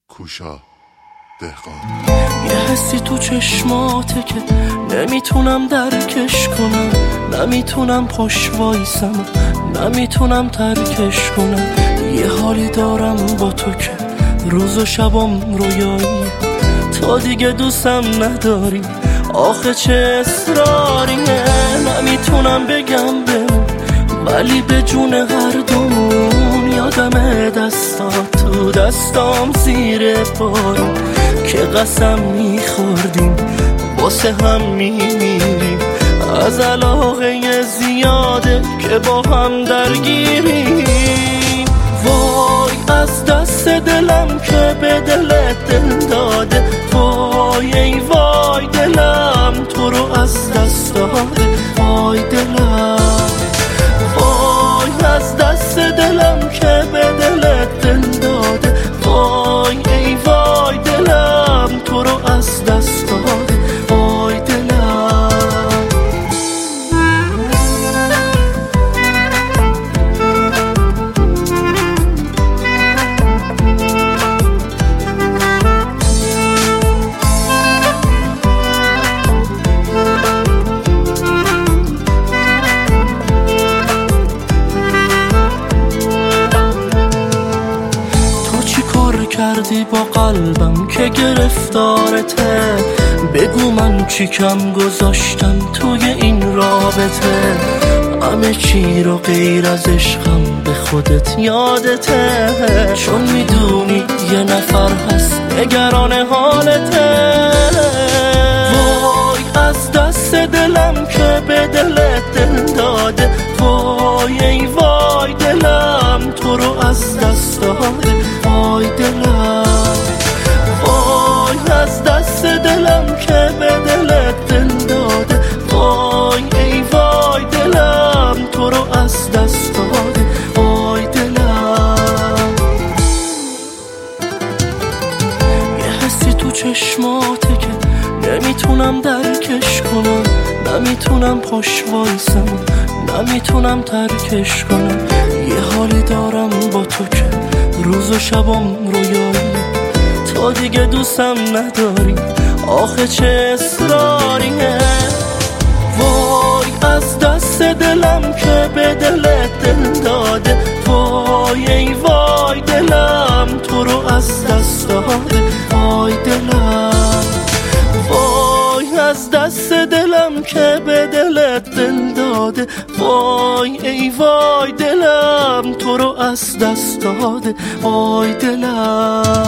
کوشا دهقان. یه حسی تو چشماته که نمیتونم درکش کنم، نمیتونم پشت وایسم، نمیتونم ترکش کنم. یه حالی دارم با تو که روز و شبم رویایی، تا دیگه دوستم نداری آخه چه اصراریه. نمیتونم بگم بمون ولی به جون هر دومون یادم دستات تو دستام زیر بارون که قسم میخوردیم واسه هم میمیریم. از علاقه زیاده که با هم درگیریم. وای از دست دلم که به دلت دل داده، وای ای وای دلم تو رو از دست داده. وای دلم، وای از دست دلم که به دلت دل داده. وای ای وای دلم تو رو از دست داده. وای دلم. کردی با قلبم که گرفتارته، بگو من چی کم گذاشتم توی این رابطه. همه چی رو غیر از عشقم به خودت یادته، چون میدونی یه نفر هست نگران حالته. وای از دست دلم که به دلت دل داده. وای ای وای دلم تو رو از دست داده. وای دلم، وای از دست دلم که به دلت دل داده. وای ای وای دلم تو رو از دست داده. وای دلم. یه حسی تو چشماته که نمیتونم درکش کنم، نمیتونم پشت وایسم، نمیتونم ترکش کنم. یه حالی دارم با تو که روز و شبم رویایی، تا دیگه دوستم نداری آخه چه اصراریه. وای از دست دلم که به دلت دل داده. وای ای وای دلم تو رو از دست داده. وای دلم، وای از دست دلم که به دلت دل داده. وای ای وای دلم تو رو از دست داده. وای دلم.